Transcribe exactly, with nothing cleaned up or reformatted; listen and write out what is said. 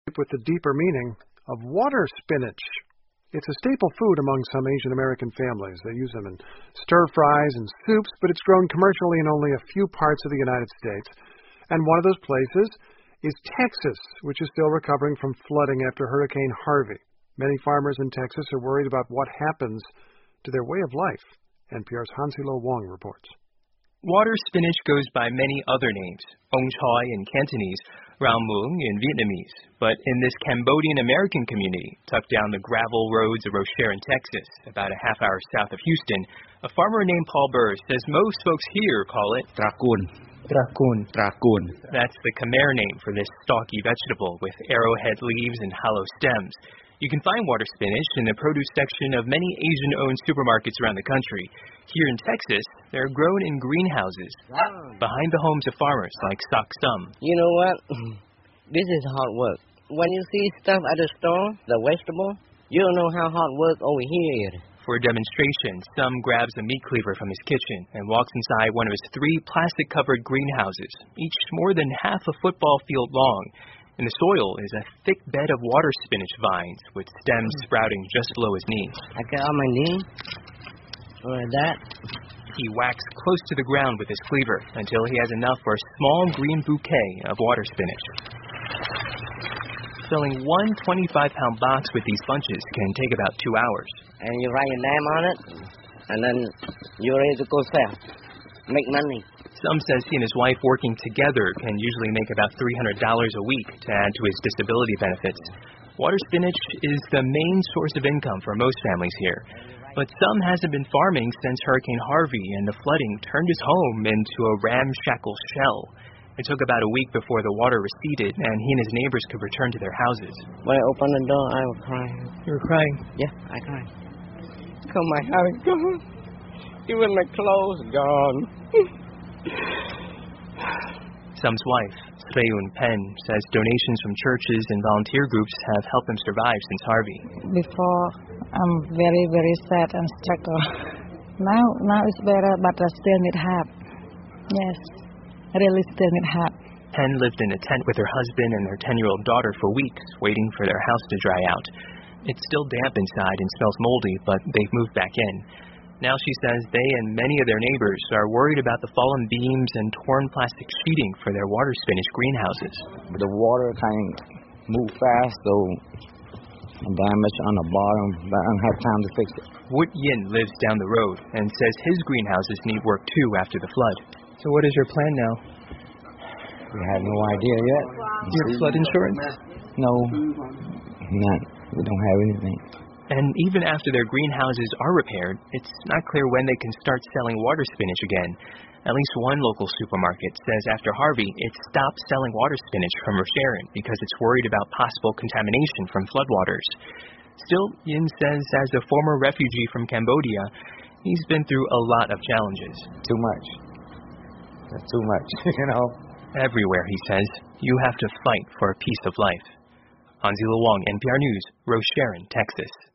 with the deeper meaning of water spinach. It's a staple food among some Asian American families. They use them in stir-fries and soups, but it's grown commercially in only a few parts of the United States. And one of those places is Texas, which is still recovering from flooding after Hurricane Harvey. Many farmers in Texas are worried about what happens to their way of life. N P R's Hansilo Wong reports. Water spinach goes by many other names, ong choy in Cantonese, rau muong in Vietnamese. But in this Cambodian-American community, tucked down the gravel roads of Rocher in Texas, about a half hour south of Houston, a farmer named Paul Burr says most folks here call it Trakun. Trakun. Trakun. That's the Khmer name for this stalky vegetable with arrowhead leaves and hollow stems. You can find water spinach in the produce section of many Asian-owned supermarkets around the country. Here in Texas, they're grown in greenhouses behind the homes of farmers like Sok Sum. You know what? This is hard work. When you see stuff at the store, the vegetable, you don't know how hard work over here is. For a demonstration, Sum grabs a meat cleaver from his kitchen and walks inside one of his three plastic-covered greenhouses, each more than half a football field long. In the soil is a thick bed of water spinach vines with stems sprouting just below his knees. I got on my knee, like that. He whacks close to the ground with his cleaver until he has enough for a small green bouquet of water spinach. Filling one twenty-five pound box with these bunches can take about two hours. And you write your name on it, and then you're ready to go sell, make money. Sum says he and his wife working together can usually make about three hundred dollars a week to add to his disability benefits. Water spinach is the main source of income for most families here. But Sum hasn't been farming since Hurricane Harvey and the flooding turned his home into a ramshackle shell. It took about a week before the water receded and he and his neighbors could return to their houses. When I opened the door, I was crying. You were crying? Yeah, I cried. Because my house gone. Even my clothes gone. Sum's wife, Sreun Pen, says donations from churches and volunteer groups have helped him survive since Harvey. Before, I'm very, very sad and struggle. Now, now it's better, but I still need help. Yes, I really still need help. Pen lived in a tent with her husband and their ten-year-old daughter for weeks, waiting for their house to dry out. It's still damp inside and smells moldy, but they've moved back in. Now she says they and many of their neighbors are worried about the fallen beams and torn plastic sheeting for their water spinach greenhouses. The water kind of move fast, so damage on the bottom, but I don't have time to fix it. Woot Yin lives down the road and says his greenhouses need work too after the flood. So what is your plan now? We have no idea yet. Your flood insurance? No, none. We don't have anything. And even after their greenhouses are repaired, it's not clear when they can start selling water spinach again. At least one local supermarket says after Harvey, it stopped selling water spinach from Rocher because it's worried about possible contamination from floodwaters. Still, Yin says as a former refugee from Cambodia, he's been through a lot of challenges. Too much. That's too much, you know. Everywhere, he says, you have to fight for a piece of life. Hansilo Wong, N P R News, Rocher, Texas.